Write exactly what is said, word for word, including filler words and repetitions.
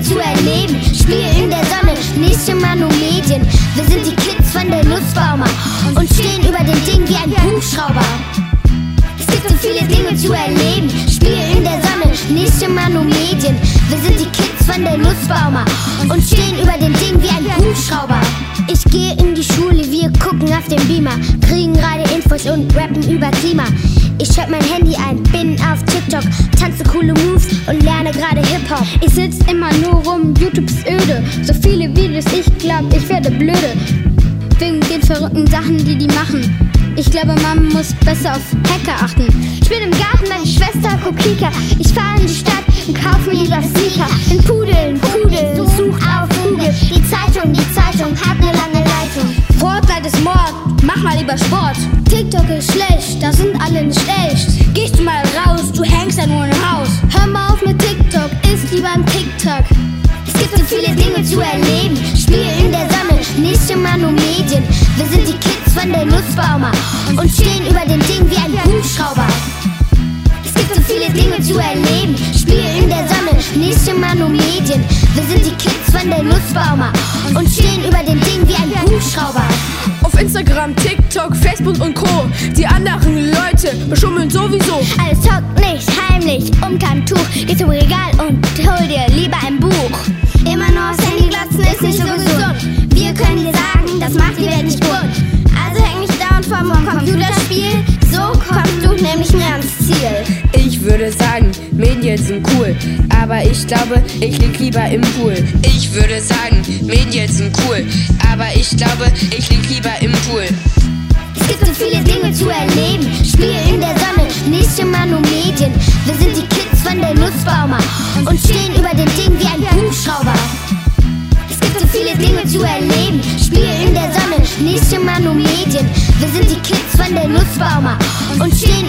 zu erleben. Spiel in der Sonne, nicht immer nur Medien. Wir sind die Kids von der Nussbaumer und stehen über den Ding wie ein Hubschrauber. Es gibt so viele Dinge zu erleben. Spiel in der Sonne, nicht immer nur Medien. Wir sind die Kids von der Nussbaumer und stehen über den Ding wie ein Hubschrauber. Ich gehe in die Schule, wir gucken auf den Beamer, kriegen gerade Infos und rappen über Klima. Ich schalte mein Handy ein, bin auf TikTok, tanze coole Moves und lerne gerade Hip-Hop. Ich sitz immer nur rum, YouTube ist öde. So viele Videos, ich glaub, ich werde blöde. Wegen den verrückten Sachen, die die machen. Ich glaube, man muss besser auf Hacker achten. Ich bin im Garten, meine Schwester guckt Kika. Ich fahre in die Stadt und kauf mir lieber Sneaker. In Pudeln, Pudel, such auf Google. Die Zeitung, die Zeitung hat ne lange Leitung. Fortnite ist Mord, mach mal lieber Sport. TikTok ist schlecht, da sind alle nicht echt. Gehst du mal raus, du hängst ja nur im Haus. Hör mal auf mit TikTok, ist lieber ein TikTok. Es gibt so viele Dinge zu erleben. Spiel in der Sonne, nicht immer nur Medien. Wir sind die Kids von der Nussbaumer und stehen über den Ding wie ein Hubschrauber. Es gibt so viele Dinge zu erleben. Spiel in der Sonne, nicht immer nur Medien. Wir sind die Kids von der Nussbaumer und stehen über den Ding wie ein Hubschrauber. Auf Instagram, TikTok, Facebook und Co. Die anderen Leute beschummeln sowieso. Alles zockt nicht heimlich um kein Tuch. Geh zum Regal und hol dir lieber ein Buch. Immer nur aufs Handy glotzen ist nicht so gesund. Wir können dir sagen, das macht die Welt nicht bunt. Also häng nicht dauernd vorm Computerspiel. So kommst du nämlich näher ans Ziel. Ich würde sagen, Medien sind cool, aber ich glaube, ich lieg lieber im Pool. Ich würde sagen, Medien sind cool, aber ich glaube, ich lieg lieber im Pool. Es gibt so viele Dinge zu erleben. Spiel in der Sonne, nicht immer nur Medien. Wir sind die Kids von der Nussbaumer und stehen über den Ding wie ein Hubschrauber. Es gibt so viele Dinge zu erleben. Spiel in der Sonne, nicht immer nur Medien. Wir sind die Kids von der Nussbaumer und stehen